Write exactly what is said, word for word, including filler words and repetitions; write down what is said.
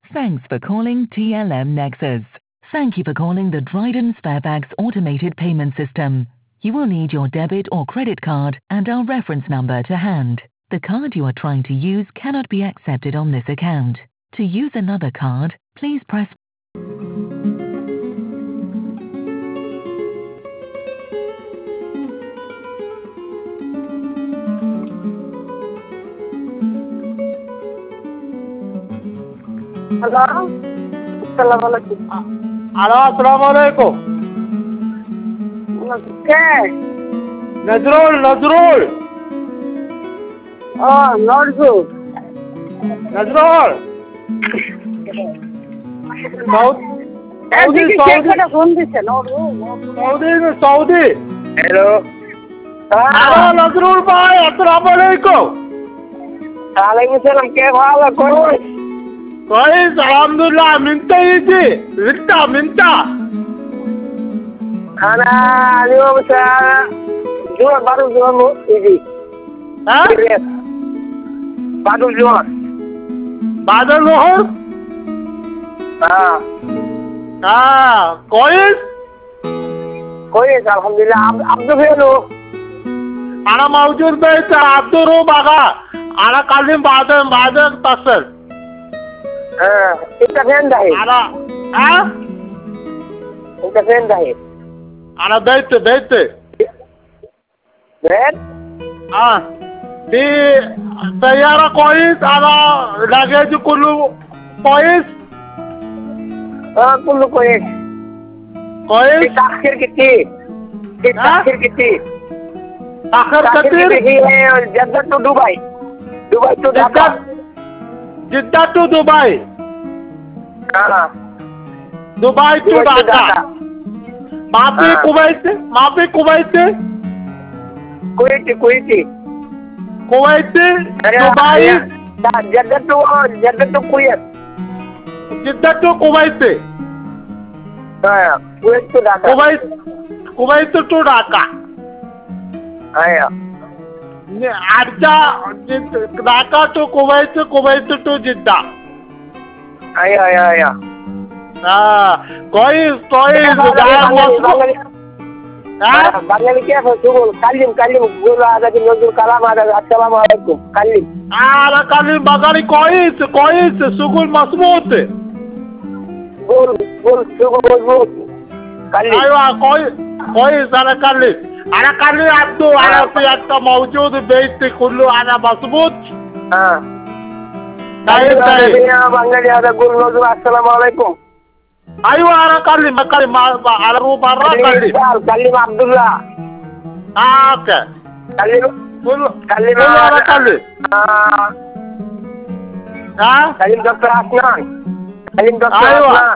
Thanks for calling T L M Nexus. Thank you for calling the Dryden Sparebags automated payment system. You will need your debit or credit card and our reference number to hand. The card you are trying to use cannot be accepted on this account. To use another card, please press Hello? Assalamualaikum. Halo, assalamualaikum. Okay. Nazrul, Nazrul. Oh, not good. Nazrul. Saudi, Saudi, Saudi. phone দিছে নরু Saudi, Saudi. Hello. Halo, Nazrul bhai, assalamualaikum. Waalaikum salam. কে ভালো কই? Guys, alhamdulillah, minta ini, minta, minta. Ana aliyo bisa jual baru jual mu ini. Hah? Baru jual. Badal Lohor? Ah. Ah, guys. Kois alhamdulillah. Abdul Helo. Ana maujud baik, Abdul Baga. Ana kalim badal, badal tasel. Ah, kita fan dahi. Ana, ah? Kita fan dahi. Ana baik, baik. Ben? Ah, di sayara kois, ana luggage kulu kois, Ah, kullu kois. kois. Takhir kiti. Takhir kiti. Akhir Takhir katir, kiti hai Jeddah to Dubai. Dubai to Dhaka. Jeddah, Jeddah to Dubai, Ah. Dubai to Dubai to Dhaka. Dhaka. Mapi Ah. Kuwait, Mapi Kuwait, Kuwaiti, Kuwaiti. Kuwait, Dubai, Jeddah to Jeddah to Kuwait. Jeddah to Kuwait, Ah, Kuwait to Dhaka. Kuwait, Kuwait to Dhaka. Aya. Arja, Dhaka to Kuwait, Kuwait to Jeddah. Aya, aya, aya. Ah, kois, kois, gaya Moscow. Ah, বাঙালি কে আছে সুবল কালিম কালিম গোল আদাদি নজরুল কালাম আদাদি আসসালামু আলাইকুম Kalim ala kalim bagari kois, kois, sugul masmut. গোল গোল সুবল গোল Kalim Aywa, kois, kois, ala kalim. Ala kalim abdu, ala fiyatta mawjud bait kullu ala masmut. হ্যাঁ Taib, taib. বাঙালি আদা গোল নজরুল আসসালামু আলাইকুম Aywa, ala kalim, kalim, ala ru barra kalim. কালিম আব্দুল্লাহ Ah, okay. কালিম Kullu, কালিম kullu ala kalim. আহ, Ah, কালিম ডক্টর আসনান কালিম ডক্টর Aywa. আসনান